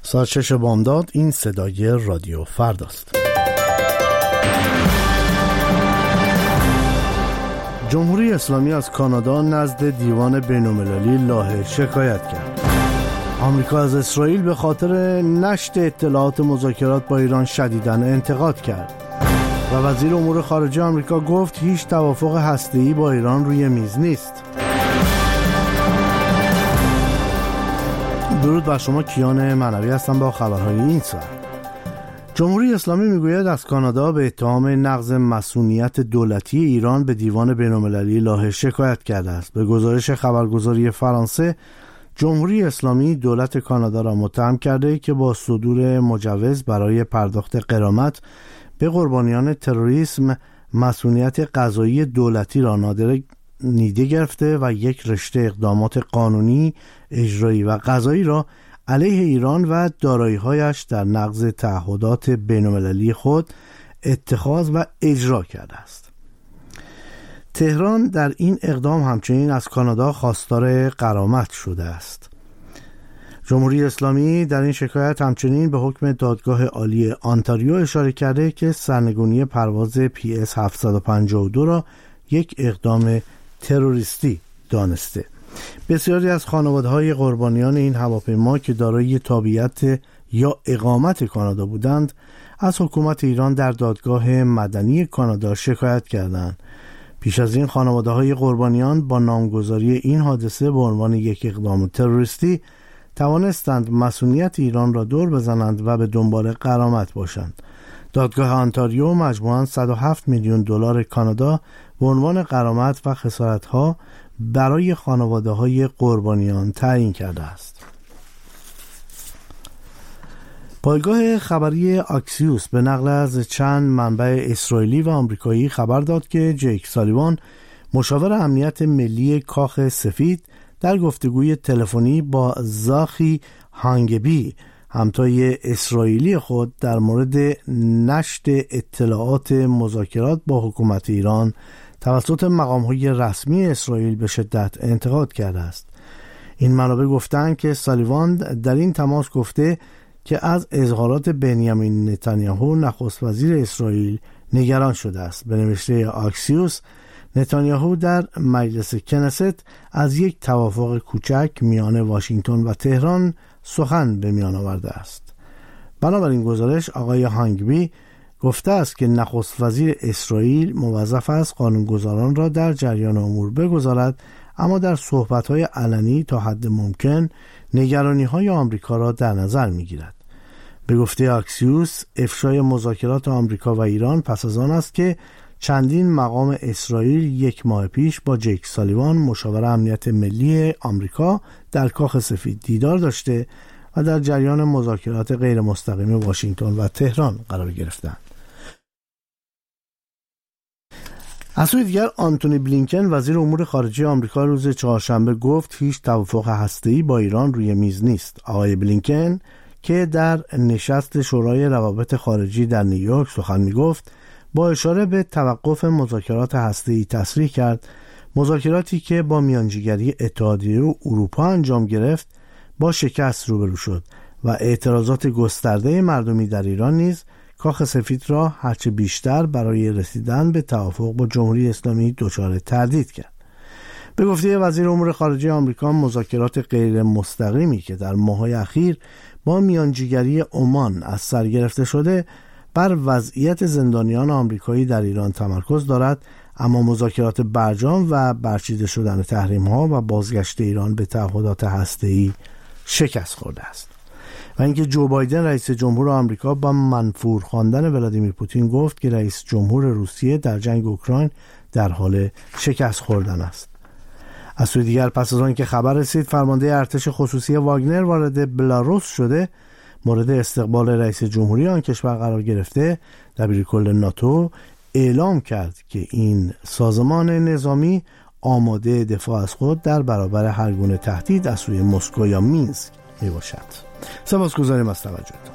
ساعت 6 بامداد. این صدای رادیو فرداست. جمهوری اسلامی از کانادا نزد دیوان بین‌المللی لاهه شکایت کرد. آمریکا از اسرائیل به خاطر نشر اطلاعات مذاکرات با ایران شدیداً انتقاد کرد و وزیر امور خارجه آمریکا گفت هیچ توافق هسته‌ای با ایران روی میز نیست. درود بر شما، کیان معنوی هستم با خبرهای این ساعت. جمهوری اسلامی میگوید از کانادا به اتهام نقض مصونیت دولتی ایران به دیوان بین‌المللی لاهه شکایت کرده است. به گزارش خبرگزاری فرانسه، جمهوری اسلامی دولت کانادا را متهم کرده که با صدور مجوز برای پرداخت غرامت به قربانیان تروریسم مصونیت قضایی دولتی را نادیده گرفته و یک رشته اقدامات قانونی، اجرایی و قضایی را علیه ایران و دارایی‌هایش در نقض تعهدات بین‌المللی خود اتخاذ و اجرا کرده است. تهران در این اقدام همچنین از کانادا خواستار غرامت شده است. جمهوری اسلامی در این شکایت همچنین به حکم دادگاه عالی آنتاریو اشاره کرده که سرنگونی پرواز PS 752 را یک اقدام تروریستی دانسته. بسیاری از خانواده‌های قربانیان این هواپیما که دارای تابعیت یا اقامت کانادا بودند از حکومت ایران در دادگاه مدنی کانادا شکایت کردند. پیش از این خانواده‌های قربانیان با نامگذاری این حادثه به عنوان یک اقدام تروریستی توانستند مصونیت ایران را دور بزنند و به دنبال غرامت باشند. دادگاه آنتاریو مجموعاً 107 میلیون دلار کانادا به عنوان غرامت و خسارت‌ها برای خانواده‌های قربانیان تعیین کرده است. پایگاه خبری آکسیوس به نقل از چند منبع اسرائیلی و آمریکایی خبر داد که جیک سالیوان، مشاور امنیت ملی کاخ سفید، در گفتگوی تلفنی با زاخی هانگبی، همتای اسرائیلی خود، در مورد نشر اطلاعات مذاکرات با حکومت ایران توسط مقام‌های رسمی اسرائیل به شدت انتقاد کرده است. این منابع گفتند که سالیوان در این تماس گفته که از اظهارات بنیامین نتانیاهو نخست وزیر اسرائیل نگران شده است. به نوشته آکسیوس، نتانیاهو در مجلس کنست از یک توافق کوچک میان واشنگتن و تهران سخن به میان آورده است. بنابراین گزارش آقای هانگبی گفته است که نخست وزیر اسرائیل موظف است قانونگذاران را در جریان امور بگذارد، اما در صحبت‌های علنی تا حد ممکن نگرانی‌های آمریکا را در نظر می‌گیرد. به گفته آکسیوس، افشای مذاکرات آمریکا و ایران پس از آن است که چندین مقام اسرائیل یک ماه پیش با جیک سالیوان، مشاور امنیت ملی آمریکا، در کاخ سفید دیدار داشته و در جریان مذاکرات غیر مستقیم واشنگتن و تهران قرار گرفتند. از سوی دیگر، آنتونی بلینکن، وزیر امور خارجه آمریکا، روز چهارشنبه گفت هیچ توافق هسته‌ای با ایران روی میز نیست. آقای بلینکن که در نشست شورای روابط خارجی در نیویورک سخن می‌گفت، با اشاره به توقف مذاکرات هسته‌ای تصریح کرد مذاکراتی که با میانجیگری اتحادیه اروپا انجام گرفت با شکست روبرو شد و اعتراضات گسترده مردمی در ایران نیز کاخ سفید را هرچه بیشتر برای رسیدن به توافق با جمهوری اسلامی دچار تردید کرد. به گفته وزیر امور خارجه آمریکا، مذاکرات غیر مستقیمی که در ماه‌های اخیر با میانجیگری عمان از سر گرفته شده بر وضعیت زندانیان آمریکایی در ایران تمرکز دارد، اما مذاکرات برجام و برچیده شدن تحریم‌ها و بازگشت ایران به تعهدات هسته‌ای شکست خورده است. و اینکه جو بایدن، رئیس جمهور آمریکا، با منفور خواندن ولادیمیر پوتین گفت که رئیس جمهور روسیه در جنگ اوکراین در حال شکست خوردن است. از سوی دیگر، پس از آن که خبر رسید فرمانده ارتش خصوصی واگنر وارد بلاروس شده، مورد استقبال رئیس جمهوری آن کشور قرار گرفته، دبیرکل ناتو اعلام کرد که این سازمان نظامی آماده دفاع از خود در برابر هر گونه تهدید از سوی مسکو یا مینسک می باشد. سپاسگزاریم از توجهتان.